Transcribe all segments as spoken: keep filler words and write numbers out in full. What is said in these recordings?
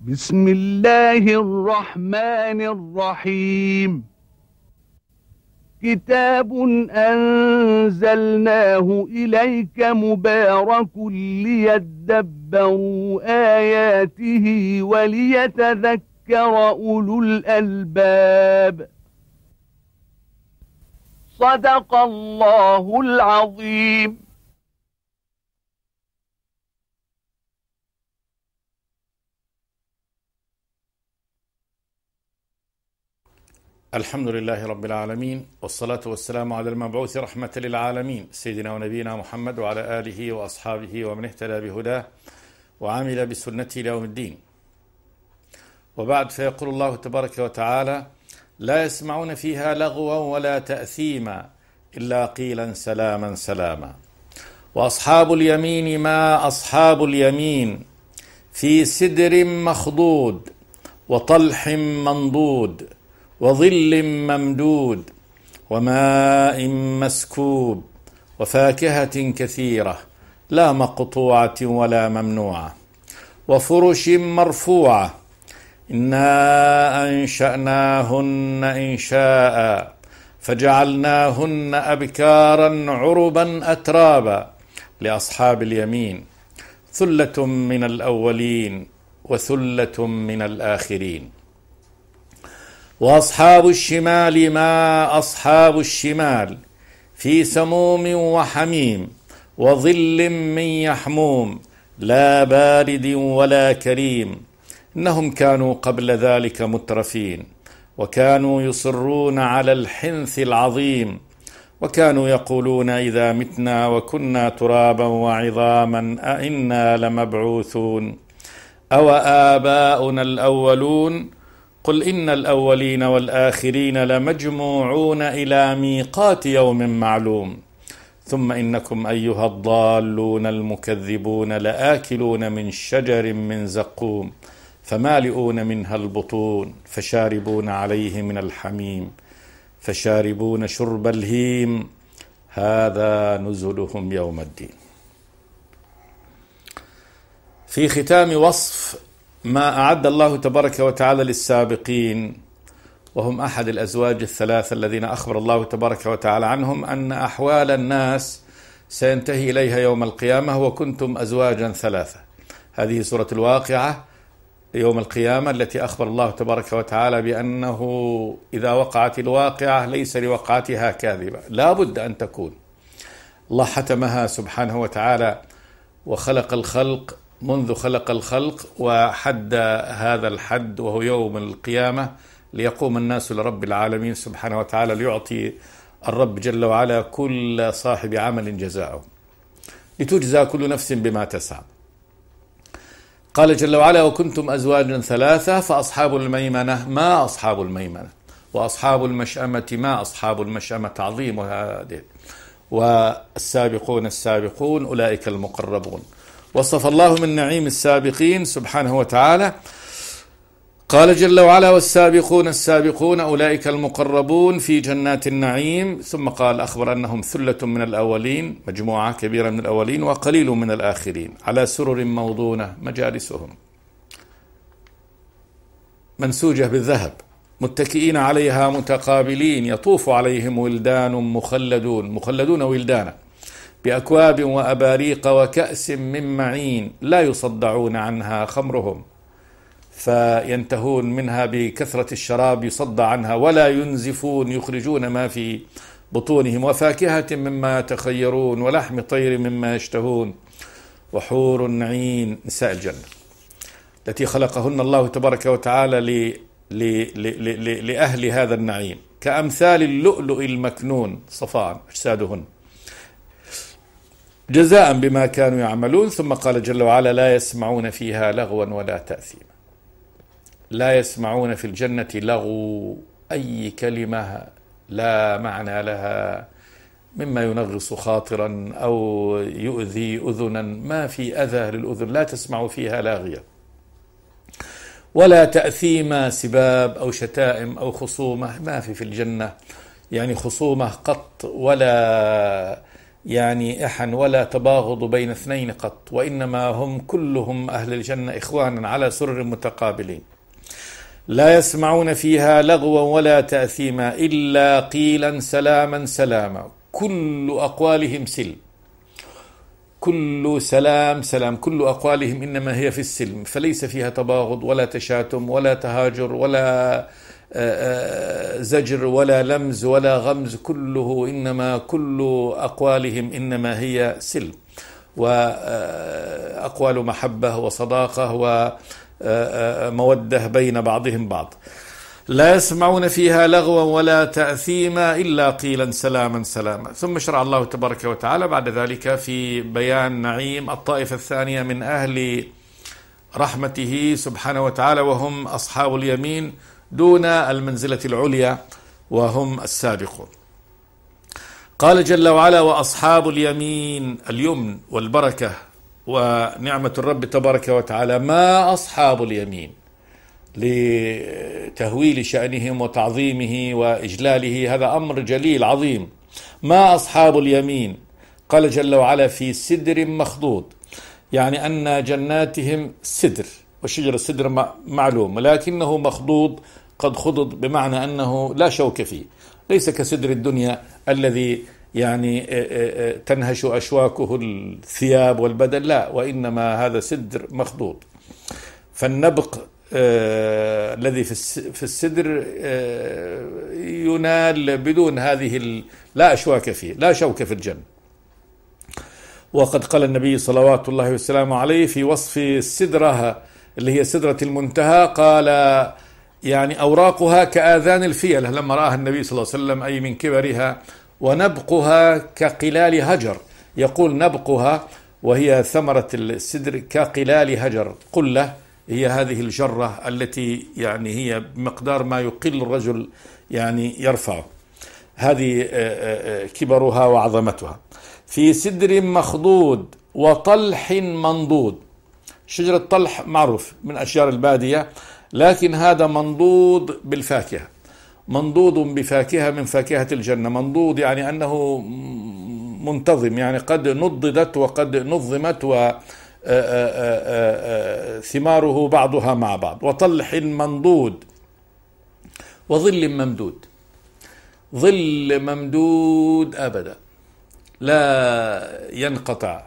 بسم الله الرحمن الرحيم. كتاب أنزلناه إليك مبارك ليدبروا آياته وليتذكر أولو الألباب. صدق الله العظيم. الحمد لله رب العالمين، والصلاة والسلام على المبعوث رحمة للعالمين سيدنا ونبينا محمد وعلى آله وأصحابه ومن اهتدى بهداه وعمل بسنته إلى يوم الدين. وبعد، فيقول الله تبارك وتعالى: لا يسمعون فيها لغوا ولا تأثيما إلا قيلا سلاما سلاما. وأصحاب اليمين ما أصحاب اليمين، في سدر مخضود وطلح منضود وظل ممدود وماء مسكوب وفاكهة كثيرة لا مقطوعة ولا ممنوعة وفرش مرفوعة. إنا أنشأناهن إنشاء فجعلناهن أبكارا عربا أترابا. لأصحاب اليمين ثلة من الأولين وثلة من الآخرين. وأصحاب الشمال ما أصحاب الشمال، في سموم وحميم وظل من يحموم لا بارد ولا كريم. إنهم كانوا قبل ذلك مترفين، وكانوا يصرون على الحنث العظيم، وكانوا يقولون إذا متنا وكنا ترابا وعظاما أئنا لمبعوثون أو آباؤنا الأولون. قل إن الأولين والآخرين لمجموعون إلى ميقات يوم معلوم. ثم إنكم أيها الضالون المكذبون لآكلون من شجر من زقوم فمالئون منها البطون فشاربون عليه من الحميم فشاربون شرب الهيم هذا نزلهم يوم الدين. في ختام وصف ما أعد الله تبارك وتعالى للسابقين، وهم أحد الأزواج الثلاثة الذين أخبر الله تبارك وتعالى عنهم أن أحوال الناس سينتهي إليها يوم القيامة، وكنتم أزواجا ثلاثة. هذه سورة الواقعة يوم القيامة التي أخبر الله تبارك وتعالى بأنه إذا وقعت الواقعة ليس لوقعتها كاذبة، لا بد أن تكون. الله حتمها سبحانه وتعالى وخلق الخلق منذ خلق الخلق، وحد هذا الحد وهو يوم القيامة ليقوم الناس لرب العالمين سبحانه وتعالى، ليعطي الرب جل وعلا كل صاحب عمل جزاءه، لتجزى كل نفس بما تسعى. قال جل وعلا: وكنتم أزواجا ثلاثة فأصحاب الميمنة ما أصحاب الميمنة وأصحاب المشأمة ما أصحاب المشأمة. عظيم هذه. والسابقون السابقون أولئك المقربون. وصف الله من نعيم السابقين سبحانه وتعالى، قال جل وعلا: والسابقون السابقون أولئك المقربون في جنات النعيم. ثم قال أخبر أنهم ثلة من الأولين، مجموعة كبيرة من الأولين، وقليل من الآخرين، على سرر موضونة مجالسهم منسوجة بالذهب متكئين عليها متقابلين، يطوف عليهم ولدان مخلدون مخلدون ولدانا بأكواب وأباريق وكأس من معين لا يصدعون عنها خمرهم فينتهون منها بكثرة الشراب، يصدع عنها، ولا ينزفون يخرجون ما في بطونهم، وفاكهة مما يتخيرون ولحم طير مما يشتهون، وحور عين، نساء الجنة التي خلقهن الله تبارك وتعالى ل... ل... ل... ل... لأهل هذا النعيم، كأمثال اللؤلؤ المكنون صفاء أجسادهن جزاء بما كانوا يعملون. ثم قال جل وعلا: لا يسمعون فيها لغوا ولا تأثيما. لا يسمعون في الجنة لغو، أي كلمة لا معنى لها مما ينغص خاطرا أو يؤذي أذنا، ما في أذى للأذن، لا تسمع فيها لاغية. ولا تأثيما، سباب أو شتائم أو خصومة، ما في في الجنة يعني خصومة قط، ولا يعني إحن ولا تباغض بين اثنين قط، وإنما هم كلهم أهل الجنة إخوانا على سرر متقابلين. لا يسمعون فيها لغوا ولا تأثيما إلا قيلا سلاما سلاما. كل أقوالهم سلم، كل سلام سلام، كل أقوالهم إنما هي في السلم، فليس فيها تباغض ولا تشاتم ولا تهاجر ولا زجر ولا لمز ولا غمز، كله إنما كل أقوالهم إنما هي سلم وأقوال محبة وصداقة ومودة بين بعضهم بعض. لا يسمعون فيها لغوا ولا تأثيما إلا قيلا سلاما سلاما. ثم شرع الله تبارك وتعالى بعد ذلك في بيان نعيم الطائفة الثانية من أهل رحمته سبحانه وتعالى، وهم أصحاب اليمين دون المنزلة العليا وهم السابقون. قال جل وعلا: وأصحاب اليمين، اليمن والبركة ونعمة الرب تبارك وتعالى. ما أصحاب اليمين؟ لتهويل شأنهم وتعظيمه وإجلاله، هذا أمر جليل عظيم. ما أصحاب اليمين؟ قال جل وعلا: في سدر مخضود، يعني أن جناتهم سدر، وشجر السدر معلوم، ولكنه مخضود، قد خضض بمعنى أنه لا شوك فيه، ليس كسدر الدنيا الذي يعني تنهش أشواكه الثياب والبدن، لا، وإنما هذا سدر مخضود. فالنبق آه الذي في السدر آه ينال بدون هذه لا أشواك فيه، لا شوك في الجنة. وقد قال النبي صلوات الله وسلامه عليه في وصف السدرة اللي هي سدرة المنتهى، قال: يعني أوراقها كآذان الفيلة، لما رآها النبي صلى الله عليه وسلم، أي من كبرها، ونبقها كقلال هجر. يقول نبقها وهي ثمرة السدر كقلال هجر، قلة هي هذه الجرة التي يعني هي بمقدار ما يقل الرجل يعني يرفعه، هذه كبرها وعظمتها. في سدر مخضود وطلح منضود. شجرة طلح معروف من أشجار البادية، لكن هذا منضود بالفاكهة، منضود بفاكهة من فاكهة الجنة. منضود يعني أنه منتظم، يعني قد نضدت وقد نظمت و ثماره بعضها مع بعض. وطلح منضود وظل ممدود، ظل ممدود أبدا لا ينقطع.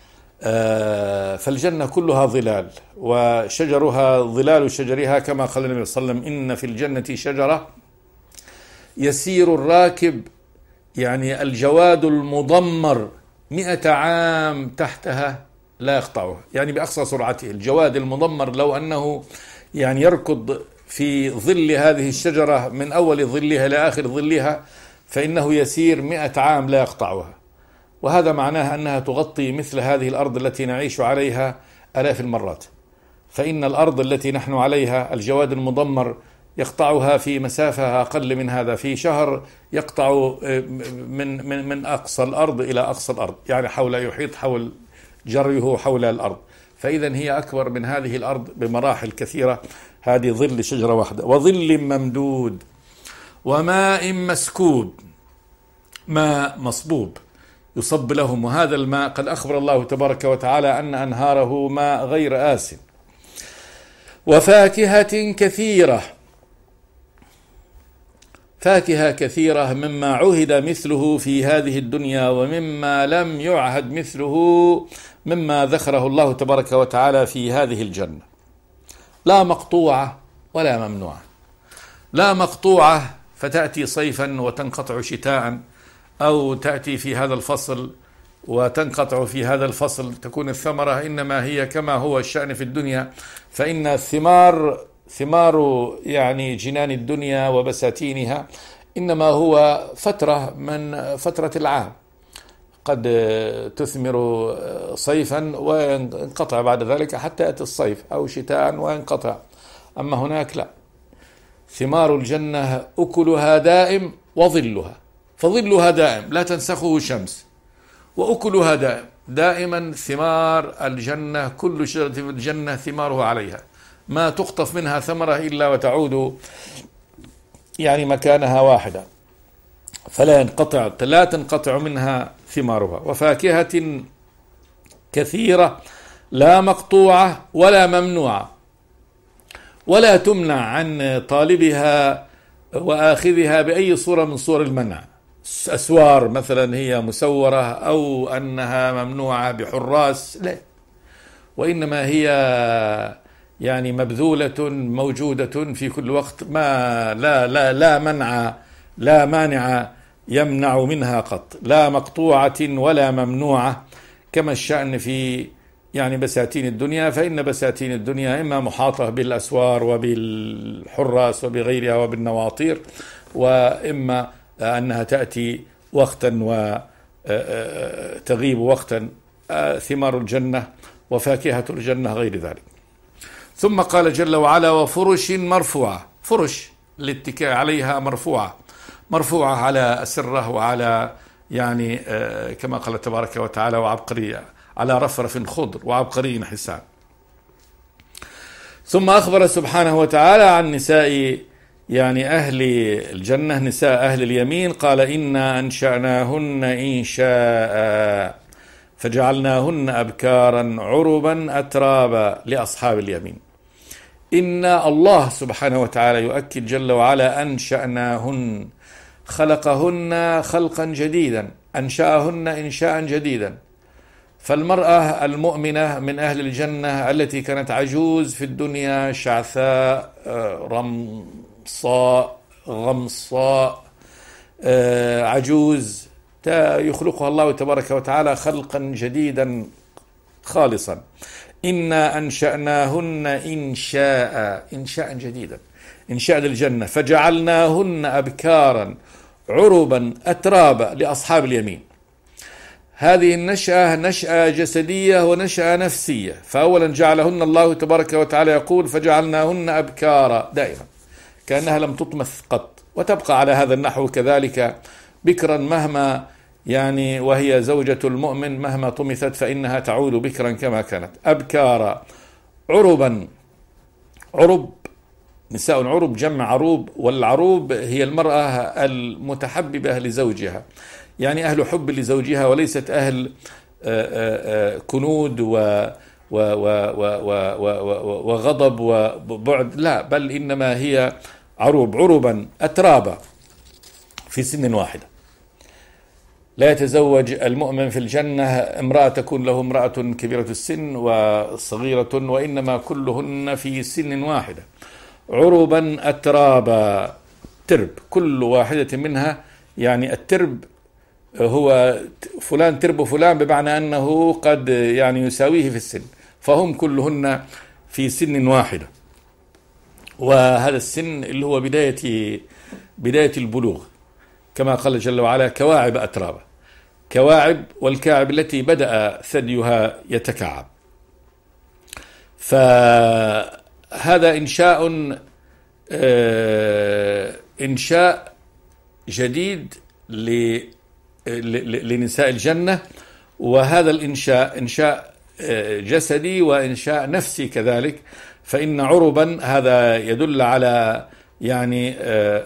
فالجنة كلها ظلال، وشجرها ظلال شجرها، كما قال النبي صلى الله عليه وسلم: إن في الجنة شجرة يسير الراكب، يعني الجواد المضمر، مئة عام تحتها لا يقطعها، يعني بأقصى سرعته. الجواد المضمر لو أنه يعني يركض في ظل هذه الشجرة من أول ظلها إلى آخر ظلها، فإنه يسير مئة عام لا يقطعها. وهذا معناه أنها تغطي مثل هذه الأرض التي نعيش عليها آلاف المرات. فإن الأرض التي نحن عليها الجواد المضمر يقطعها في مسافة أقل من هذا، في شهر يقطع من من من أقصى الأرض إلى أقصى الأرض، يعني حول يحيط حول جريه حول الأرض. فإذا هي أكبر من هذه الأرض بمراحل كثيرة، هذه ظل شجرة واحدة. وظل ممدود وماء مسكوب، ماء مصبوب يصب لهم، وهذا الماء قد أخبر الله تبارك وتعالى أن أنهاره ماء غير آسن. وفاكهة كثيرة، فاكهة كثيرة مما عهد مثله في هذه الدنيا ومما لم يعهد مثله مما ذكره الله تبارك وتعالى في هذه الجنة. لا مقطوعة ولا ممنوعة. لا مقطوعة فتأتي صيفا وتنقطع شتاء، أو تأتي في هذا الفصل وتنقطع في هذا الفصل، تكون الثمرة إنما هي كما هو الشأن في الدنيا. فإن الثمار ثمار يعني جنان الدنيا وبساتينها إنما هو فترة من فترة العام، قد تثمر صيفا وينقطع بعد ذلك حتى يأتي الصيف، أو شتاء وينقطع. أما هناك لا، ثمار الجنة أكلها دائم وظلها، فظلها دائم لا تنسخه الشمس، وأكلها دائم، دائما ثمار الجنة، كل شجرة في الجنة ثمارها عليها، ما تقطف منها ثمرة إلا وتعود يعني مكانها واحدة. فلا ينقطع لا تنقطع منها ثمارها، وفاكهة كثيرة لا مقطوعة ولا ممنوعة، ولا تمنع عن طالبها وآخذها بأي صورة من صور المنع. أسوار مثلا هي مسورة أو أنها ممنوعة بحراس، لا، وإنما هي يعني مبذولة موجودة في كل وقت، ما لا لا لا منع لا مانع يمنع منها قط، لا مقطوعة ولا ممنوعة، كما الشأن في يعني بساتين الدنيا، فإن بساتين الدنيا إما محاطة بالأسوار وبالحراس وبغيرها وبالنواطير، وإما أنها تأتي وقتا وتغيب وقتا. ثمار الجنة وفاكهة الجنة غير ذلك. ثم قال جل وعلا: وفرش مرفوعة، فرش الاتكاء عليها مرفوعة، مرفوعة على أسرة وعلى يعني كما قال تبارك وتعالى: وعبقرية، على رفرف خضر وعبقري حسان. ثم أخبر سبحانه وتعالى عن نساء يعني أهل الجنة، نساء أهل اليمين، قال: إنا أنشأناهن إنشاء فجعلناهن أبكارا عربا أترابا لأصحاب اليمين. إن الله سبحانه وتعالى يؤكد جل وعلا: أنشأناهن، خلقهن خلقا جديدا، أنشأهن إنشاء جديدا. فالمرأة المؤمنة من أهل الجنة التي كانت عجوز في الدنيا، شعثاء رمصاء غمصاء عجوز، يخلقها الله تبارك وتعالى خلقا جديدا خالصا. إنا أنشأناهن إنشاء، إنشاء جديدا، إنشاء للجنة. فجعلناهن أبكارا عربا أترابا لأصحاب اليمين. هذه النشأة نشأة جسدية ونشأة نفسية. فأولا جعلهن الله تبارك وتعالى يقول: فجعلناهن أبكارا، دائما كأنها لم تطمث قط، وتبقى على هذا النحو كذلك بكرا، مهما يعني وهي زوجة المؤمن مهما طمثت فإنها تعود بكرا كما كانت. أبكارا عربا، عرب نساء عرب جمع عروب، والعروب هي المرأة المتحببة لزوجها، يعني أهل حب لزوجها، وليست أهل كنود و وغضب وبعد، لا، بل إنما هي عروب، عربا أترابا في سن واحدة. لا يتزوج المؤمن في الجنة امرأة تكون له امرأة كبيرة السن وصغيرة، وإنما كلهن في سن واحدة. عربا أترابا، ترب، كل واحدة منها يعني الترب هو فلان ترب فلان، بمعنى أنه قد يعني يساويه في السن، فهم كلهن في سن واحدة. وهذا السن اللي هو بداية بداية البلوغ، كما قال جل وعلا: كواعب أترابا، كواعب، والكاعب التي بدأ ثديها يتكعب. فهذا إنشاء إنشاء جديد لنساء الجنة، وهذا الإنشاء إنشاء جسدي وإنشاء نفسي كذلك. فإن عربا هذا يدل على يعني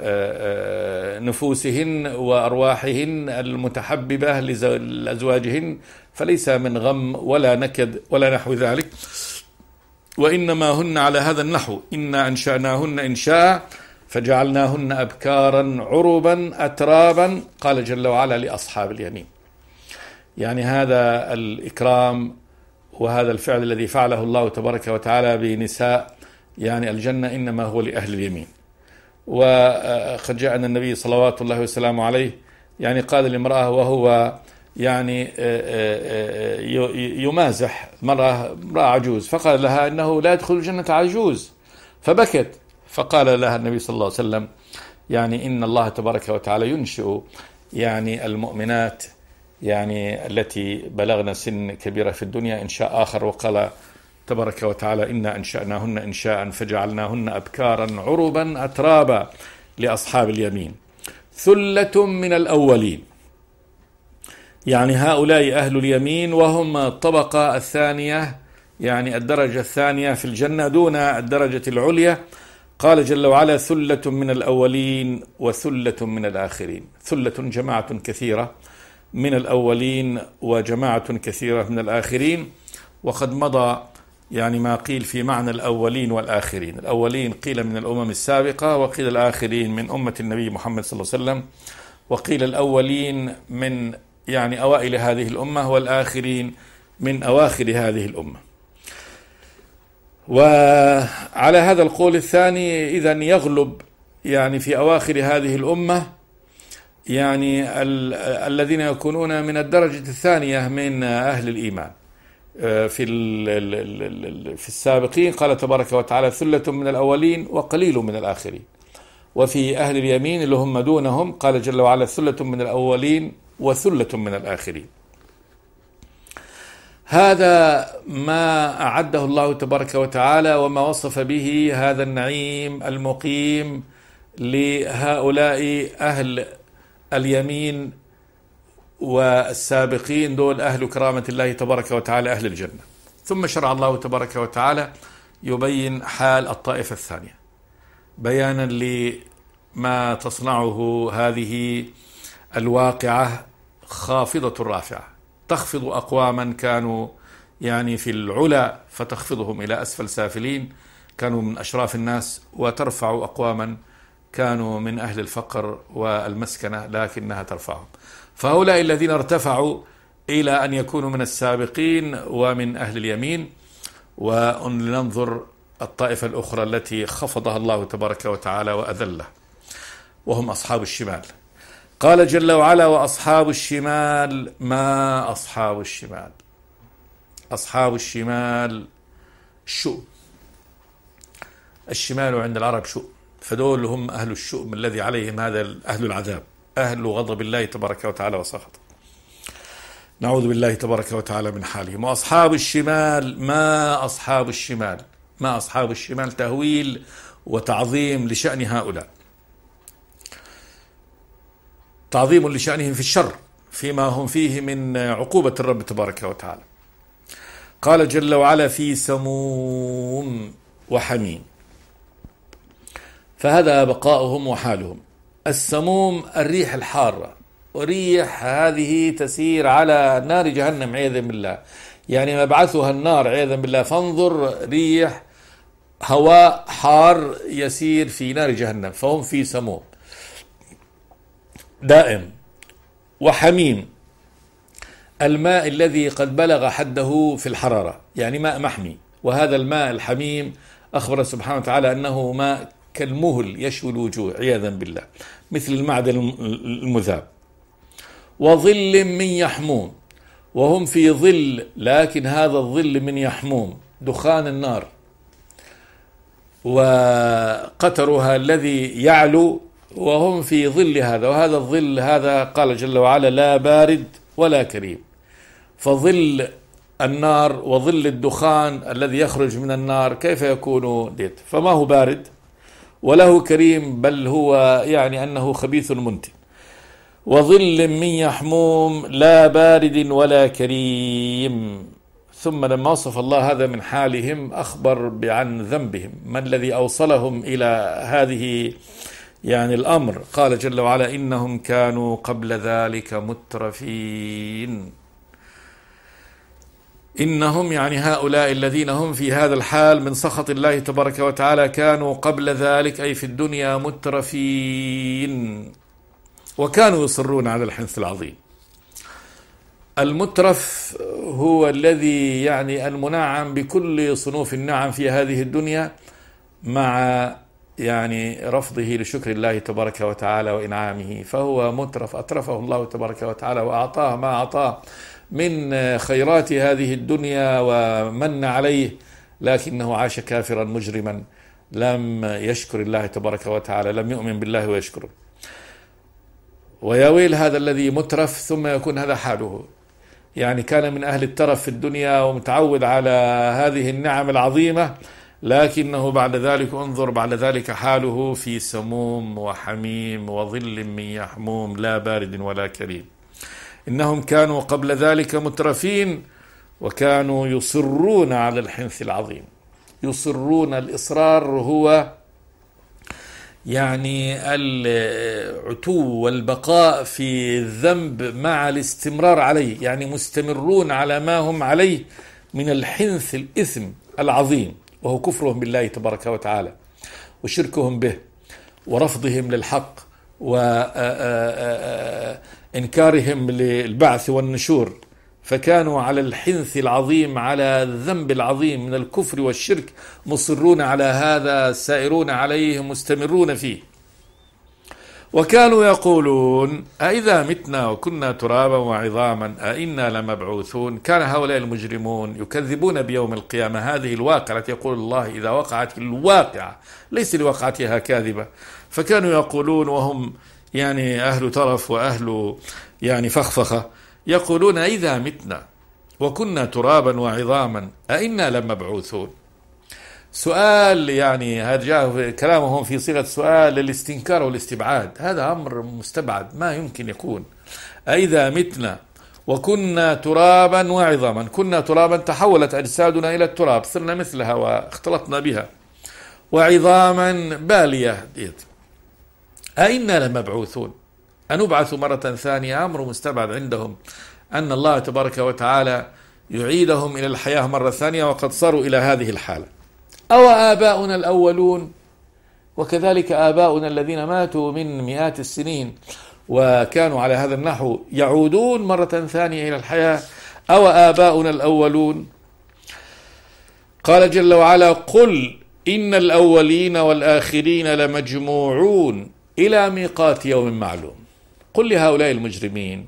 نفوسهن وأرواحهن المتحببة لأزواجهن، فليس من غم ولا نكد ولا نحو ذلك، وإنما هن على هذا النحو: إنا أنشأناهن إنشاء فجعلناهن أبكارا عربا أترابا، قال جل وعلا: لأصحاب اليمين. يعني هذا الإكرام وهذا الفعل الذي فعله الله تبارك وتعالى بنساء يعني الجنة إنما هو لأهل اليمين. وقد جاء أن النبي صلوات الله وسلامه عليه يعني قال لامرأة وهو يعني يمازح مرأة امرأة عجوز، فقال لها: إنه لا يدخل الجنة عجوز، فبكت. فقال لها النبي صلى الله عليه وسلم: يعني إن الله تبارك وتعالى ينشئ يعني المؤمنات يعني التي بلغنا سن كبيرة في الدنيا إنشاء آخر. وقال تبارك وتعالى: إنا أنشأناهن إنشاء فجعلناهن أبكارا عربا أترابا لأصحاب اليمين. ثلة من الأولين، يعني هؤلاء أهل اليمين، وهم الطبقة الثانية، يعني الدرجة الثانية في الجنة دون الدرجة العليا. قال جل وعلا: ثلة من الأولين وثلة من الآخرين. ثلة جماعة كثيرة من الأولين وجماعة كثيرة من الآخرين. وقد مضى يعني ما قيل في معنى الأولين والآخرين. الأولين قيل من الأمم السابقة، وقيل الآخرين من أمة النبي محمد صلى الله عليه وسلم، وقيل الأولين من يعني أوائل هذه الأمة، والآخرين من أواخر هذه الأمة. وعلى هذا القول الثاني إذن يغلب يعني في أواخر هذه الأمة يعني ال الذين يكونون من الدرجة الثانية من أهل الإيمان. في في السابقين قال تبارك وتعالى: ثلة من الأولين وقليل من الآخرين. وفي أهل اليمين اللي هم دونهم قال جل وعلا: ثلة من الأولين وثلة من الآخرين. هذا ما أعده الله تبارك وتعالى وما وصف به هذا النعيم المقيم لهؤلاء أهل اليمين والسابقين، دول أهل كرامة الله تبارك وتعالى، أهل الجنة. ثم شرع الله تبارك وتعالى يبين حال الطائفة الثانية بيانا لما تصنعه هذه الواقعة خافضة رافعة، تخفض أقواما كانوا يعني في العلا فتخفضهم إلى أسفل سافلين، كانوا من أشراف الناس، وترفع أقواما كانوا من أهل الفقر والمسكنة لكنها ترفعهم. فهؤلاء الذين ارتفعوا إلى أن يكونوا من السابقين ومن أهل اليمين. ولننظر الطائفة الأخرى التي خفضها الله تبارك وتعالى وأذله، وهم أصحاب الشمال. قال جل وعلا: وأصحاب الشمال ما أصحاب الشمال. أصحاب الشمال الشؤم. الشمال عند العرب شؤم، فدول هم أهل الشؤم الذي عليهم هذا أهل العذاب، أهل غضب الله تبارك وتعالى وسخطه. نعوذ بالله تبارك وتعالى من حالهم. وأصحاب الشمال ما أصحاب الشمال. ما أصحاب الشمال تهويل وتعظيم لشأن هؤلاء، تعظيم لشأنهم في الشر فيما هم فيه من عقوبة الرب تبارك وتعالى. قال جل وعلا: في سموم وحميم. فهذا بقاؤهم وحالهم. السموم الريح الحارة، وريح هذه تسير على نار جهنم عياذا بالله، يعني مبعثها النار عياذا بالله. فانظر، ريح هواء حار يسير في نار جهنم، فهم في سموم دائم. وحميم الماء الذي قد بلغ حده في الحرارة، يعني ماء محمي. وهذا الماء الحميم أخبر سبحانه وتعالى أنه ماء كالمهل يشوي الوجوه عياذا بالله، مثل المعدن المذاب. وظل من يحموم، وهم في ظل، لكن هذا الظل من يحموم دخان النار وقطرها الذي يعلو، وهم في ظل هذا. وهذا الظل هذا قال جل وعلا: لا بارد ولا كريم. فظل النار وظل الدخان الذي يخرج من النار كيف يكون ديت؟ فما هو بارد وله كريم، بل هو يعني أنه خبيث منتن. وظل من يحموم لا بارد ولا كريم. ثم لما وصف الله هذا من حالهم أخبر عن ذنبهم، ما الذي أوصلهم إلى هذه يعني الأمر. قال جل وعلا: إنهم كانوا قبل ذلك مترفين. إنهم يعني هؤلاء الذين هم في هذا الحال من سخط الله تبارك وتعالى كانوا قبل ذلك أي في الدنيا مترفين، وكانوا يصرون على الحنث العظيم. المترف هو الذي يعني المنعم بكل صنوف النعم في هذه الدنيا، مع يعني رفضه لشكر الله تبارك وتعالى وإنعامه، فهو مترف. أترفه الله تبارك وتعالى وأعطاه ما أعطاه من خيرات هذه الدنيا ومن عليه، لكنه عاش كافرا مجرما، لم يشكر الله تبارك وتعالى، لم يؤمن بالله ويشكره. ويا ويل هذا الذي مترف ثم يكون هذا حاله، يعني كان من أهل الترف في الدنيا ومتعود على هذه النعم العظيمة، لكنه بعد ذلك انظر بعد ذلك حاله في سموم وحميم وظل من يحموم لا بارد ولا كريم. إنهم كانوا قبل ذلك مترفين وكانوا يصرون على الحنث العظيم. يصرون، الإصرار هو يعني العتو والبقاء في الذنب مع الاستمرار عليه، يعني مستمرون على ما هم عليه من الحنث الإثم العظيم، وهو كفرهم بالله تبارك وتعالى وشركهم به ورفضهم للحق وإنكارهم للبعث والنشور. فكانوا على الحنث العظيم، على الذنب العظيم من الكفر والشرك، مصرون على هذا، سائرون عليه، مستمرون فيه. وكانوا يقولون أئذا متنا وكنا ترابا وعظاما أئنا لمبعوثون. كان هؤلاء المجرمون يكذبون بيوم القيامة، هذه الواقعة التي يقول الله إذا وقعت الواقعة ليس لوقعتها كاذبة. فكانوا يقولون وهم يعني أهل ترف وأهل يعني فخفخة، يقولون إذا متنا وكنا ترابا وعظاما أئنا لمبعوثون. سؤال يعني هذا جاء كلامهم في صيغة سؤال للاستنكار والاستبعاد، هذا أمر مستبعد ما يمكن يكون. أئذا متنا وكنا ترابا وعظاما، كنا ترابا تحولت أجسادنا إلى التراب، صرنا مثلها واختلطنا بها، وعظاما بالية، أئنا لمبعوثون، أنبعث مرة ثانية. أمر مستبعد عندهم أن الله تبارك وتعالى يعيدهم إلى الحياة مرة ثانية وقد صاروا إلى هذه الحالة. أو آباؤنا الأولون، وكذلك آباؤنا الذين ماتوا من مئات السنين وكانوا على هذا النحو يعودون مرة ثانية إلى الحياة. أو آباؤنا الأولون. قال جل وعلا قل إن الأولين والآخرين لمجموعون إلى ميقات يوم معلوم. قل لهؤلاء المجرمين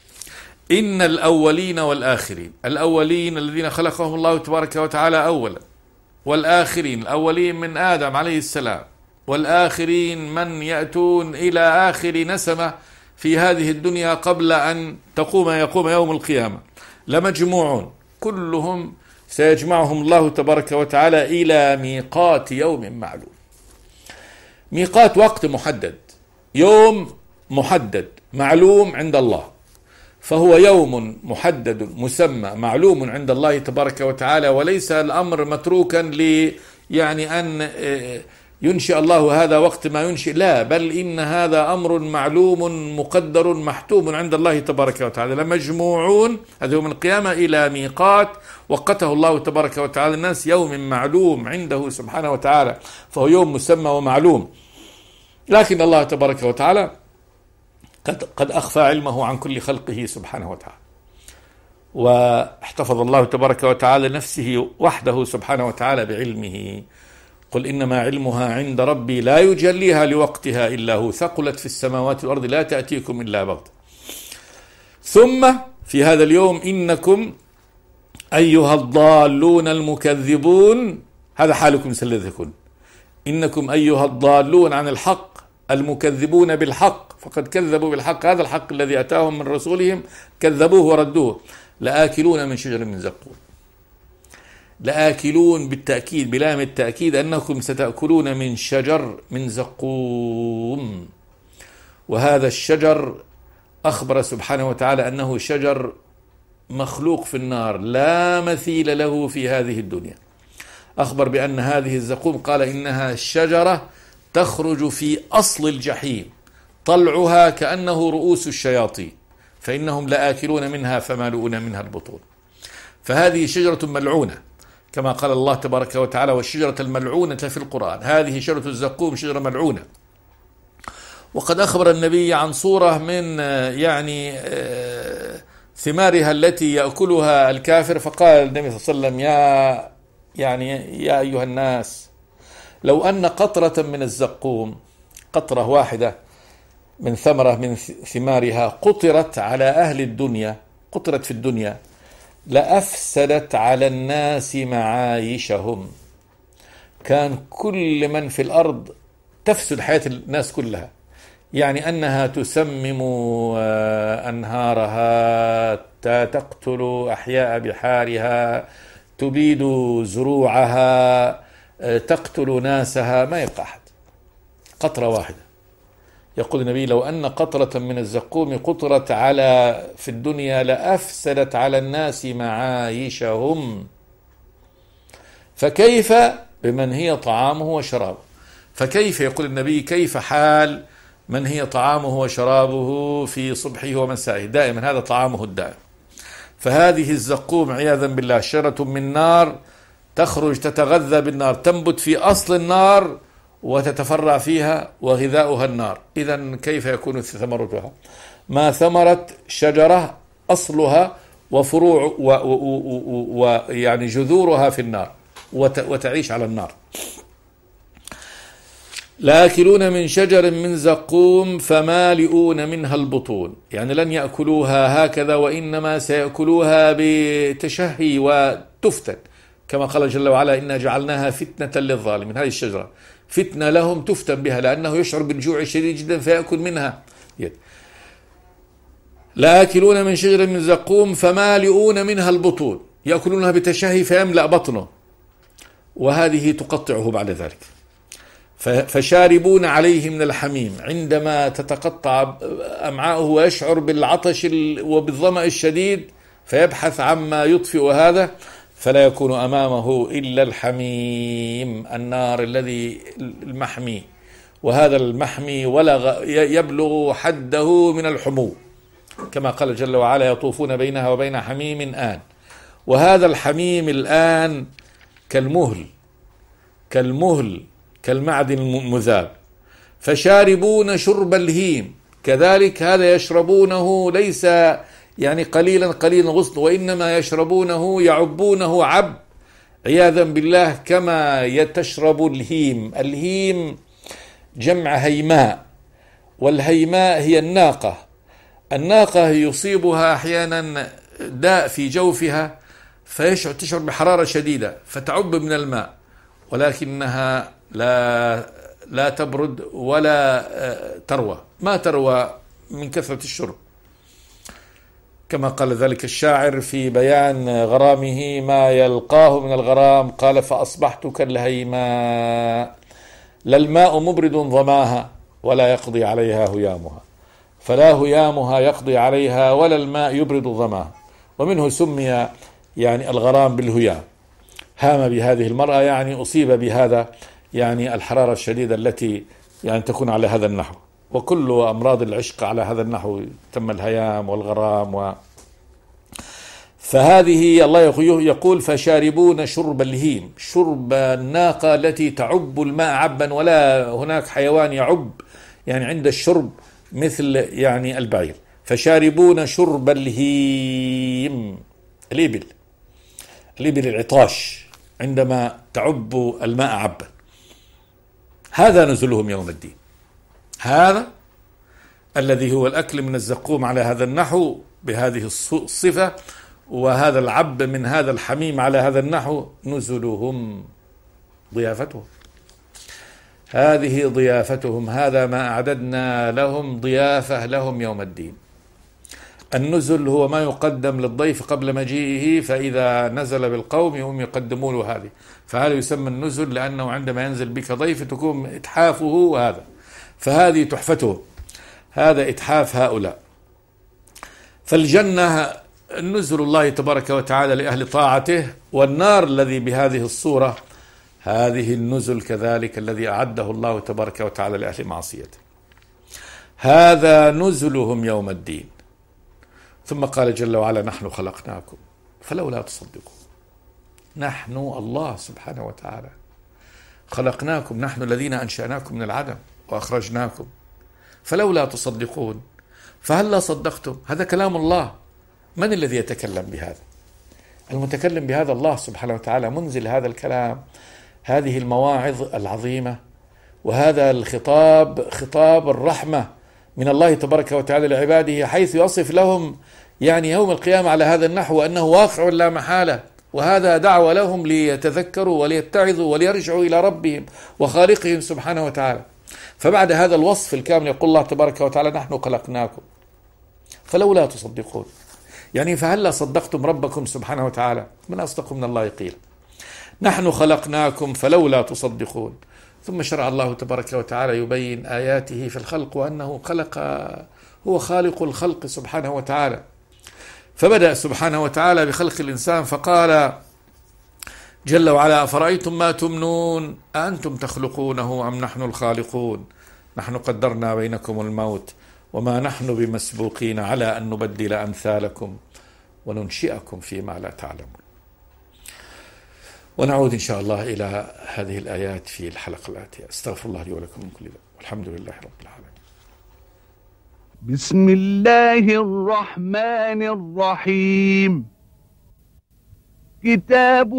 إن الأولين والآخرين، الأولين الذين خلقهم الله تبارك وتعالى أولا، والآخرين الأولين من آدم عليه السلام، والآخرين من يأتون إلى آخر نسمة في هذه الدنيا قبل أن تقوم يقوم يوم القيامة، لمجموعون، كلهم سيجمعهم الله تبارك وتعالى إلى ميقات يوم معلوم. ميقات وقت محدد، يوم محدد معلوم عند الله، فهو يوم محدد مسمى معلوم عند الله تبارك وتعالى، وليس الأمر متروكا ل يعني أن ينشئ الله هذا وقت ما ينشئ، لا، بل إن هذا أمر معلوم مقدر محتوم عند الله تبارك وتعالى. لمجموعون، هذا يوم القيامة، إلى ميقات وقته الله تبارك وتعالى الناس، يوم معلوم عنده سبحانه وتعالى، فهو يوم مسمى ومعلوم. لكن الله تبارك وتعالى قد, قد أخفى علمه عن كل خلقه سبحانه وتعالى، واحتفظ الله تبارك وتعالى نفسه وحده سبحانه وتعالى بعلمه. قل إنما علمها عند ربي لا يجليها لوقتها إلا هو، ثقلت في السماوات والأرض لا تأتيكم إلا بغتة. ثم في هذا اليوم إنكم أيها الضالون المكذبون، هذا حالكم سلذكم، إنكم أيها الضالون عن الحق المكذبون بالحق، فقد كذبوا بالحق، هذا الحق الذي أتاهم من رسولهم كذبوه وردوه، لآكلون من شجر من زقوم. لآكلون بالتأكيد بلام التأكيد أنكم ستأكلون من شجر من زقوم، وهذا الشجر أخبر سبحانه وتعالى أنه شجر مخلوق في النار لا مثيل له في هذه الدنيا. أخبر بأن هذه الزقوم قال إنها شجرة تخرج في أصل الجحيم، طلعها كأنه رؤوس الشياطين، فإنهم لآكلون منها فمالؤون منها البطون. فهذه شجرة ملعونة كما قال الله تبارك وتعالى والشجرة الملعونة في القرآن، هذه شجرة الزقوم شجرة ملعونة. وقد أخبر النبي عن صورة من يعني ثمارها التي يأكلها الكافر، فقال النبي صلى الله عليه وسلم يا يعني يا أيها الناس لو أن قطرة من الزقوم، قطرة واحدة من ثمرة من ثمارها قطرت على أهل الدنيا، قطرت في الدنيا، لأفسدت على الناس معايشهم. كان كل من في الأرض تفسد حياة الناس كلها، يعني أنها تسمم أنهارها، تقتل أحياء بحارها، تبيد زروعها، تقتل ناسها، ما يبقى أحد. قطرة واحدة. يقول النبي لو أن قطرة من الزقوم قطرت على في الدنيا لأفسدت على الناس معايشهم، فكيف بمن هي طعامه وشرابه. فكيف يقول النبي كيف حال من هي طعامه وشرابه في صبحه ومسائه، دائما هذا طعامه الدائم. فهذه الزقوم عياذا بالله شجرة من نار تخرج تتغذى بالنار، تنبت في أصل النار وتتفرع فيها وغذاؤها النار. إذن كيف يكون ثمرتها؟ ما ثمرة شجرة أصلها وفروع ويعني جذورها في النار وتعيش على النار. لآكلون من شجر من زقوم فمالئون منها البطون، يعني لن يأكلوها هكذا وإنما سيأكلوها بتشهي وتفتن، كما قال جل وعلا إنا جعلناها فتنة للظالمين. هذه الشجرة فتنة لهم تفتن بها، لأنه يشعر بالجوع الشديد جدا فيأكل منها. لآكلون من شجر من زقوم فمالئون منها البطون، يأكلونها بتشهي فيملأ بطنه، وهذه تقطعه بعد ذلك. فشاربون عليه من الحميم، عندما تتقطع أمعاؤه ويشعر بالعطش وبالظمأ الشديد فيبحث عما يطفئ هذا، فلا يكون أمامه إلا الحميم، النار الذي المحمي، وهذا المحمي ولا يبلغ حده من الحمو، كما قال جل وعلا يطوفون بينها وبين حميم آن. وهذا الحميم الآن كالمهل كالمهل كالمعدن المذاب. فشاربون شرب الهيم، كذلك هذا يشربونه ليس يعني قليلا قليلا غصن، وإنما يشربونه يعبونه عب عياذا بالله، كما يتشرب الهيم. الهيم جمع هيماء، والهيماء هي الناقة. الناقة يصيبها أحيانا داء في جوفها فتشعر بحرارة شديدة فتعب من الماء، ولكنها لا لا تبرد ولا تروى، ما تروى من كثرة الشرب، كما قال ذلك الشاعر في بيان غرامه ما يلقاه من الغرام، قال فأصبحت كالهيماء لا الماء مبرد ظماها ولا يقضي عليها هيامها، فلا هيامها يقضي عليها ولا الماء يبرد ظماها. ومنه سمي يعني الغرام بالهيام، هام بهذه المرأة يعني أصيب بهذا يعني الحرارة الشديدة التي يعني تكون على هذا النحو. وكل أمراض العشق على هذا النحو تم الهيام والغرام و... فهذه الله يقول فشاربون شرب الهيم، شرب الناقة التي تعب الماء عبا، ولا هناك حيوان يعب يعني عند الشرب مثل يعني البعير. فشاربون شرب الهيم، الإبل الإبل العطاش عندما تعب الماء عبا. هذا نزلهم يوم الدين، هذا الذي هو الأكل من الزقوم على هذا النحو بهذه الصفة، وهذا العب من هذا الحميم على هذا النحو، نزلهم ضيافتهم، هذه ضيافتهم، هذا ما أعددنا لهم ضيافة لهم يوم الدين. النزل هو ما يقدم للضيف قبل مجيئه، فإذا نزل بالقوم هم يقدمون له هذه، فهذا يسمى النزل، لأنه عندما ينزل بك ضيف تكون إتحافه وهذا، فهذه تحفته، هذا إتحاف هؤلاء. فالجنة نزل الله تبارك وتعالى لأهل طاعته، والنار الذي بهذه الصورة هذه النزل كذلك الذي أعده الله تبارك وتعالى لأهل معصيته. هذا نزلهم يوم الدين. ثم قال جل وعلا نحن خلقناكم فلولا تصدقون. نحن الله سبحانه وتعالى خلقناكم، نحن الذين أنشأناكم من العدم وأخرجناكم، فلولا تصدقون. فهل لا صدقتم؟ هذا كلام الله. من الذي يتكلم بهذا؟ المتكلم بهذا الله سبحانه وتعالى، منزل هذا الكلام، هذه المواعظ العظيمة، وهذا الخطاب خطاب الرحمة من الله تبارك وتعالى لعباده، حيث يصف لهم يعني يوم القيامة على هذا النحو أنه واقع لا محالة، وهذا دعوة لهم ليتذكروا وليتعظوا وليرجعوا إلى ربهم وخالقهم سبحانه وتعالى. فبعد هذا الوصف الكامل يقول الله تبارك وتعالى نحن خلقناكم فلولا تصدقون، يعني فهلا صدقتم ربكم سبحانه وتعالى؟ من أصدق من الله قيلا. نحن خلقناكم فلولا تصدقون. ثم شرع الله تبارك وتعالى يبين آياته في الخلق، وأنه خلق، هو خالق الخلق سبحانه وتعالى. فبدأ سبحانه وتعالى بخلق الإنسان فقال جل وعلا: أفرأيتم ما تمنون أأنتم تخلقونه أم نحن الخالقون نحن قدرنا بينكم الموت وما نحن بمسبوقين على أن نبدل أمثالكم وننشئكم فيما لا تعلمون. ونعود إن شاء الله إلى هذه الآيات في الحلقة الآتية. استغفر الله لي ولكم من كل ذنب والحمد لله رب العالمين. بسم الله الرحمن الرحيم. كتاب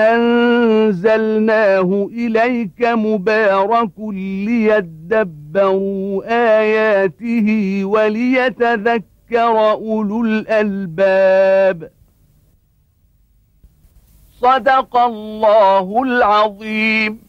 أنزلناه إليك مبارك ليدبروا آياته وليتذكر أولو الألباب. صدق الله العظيم.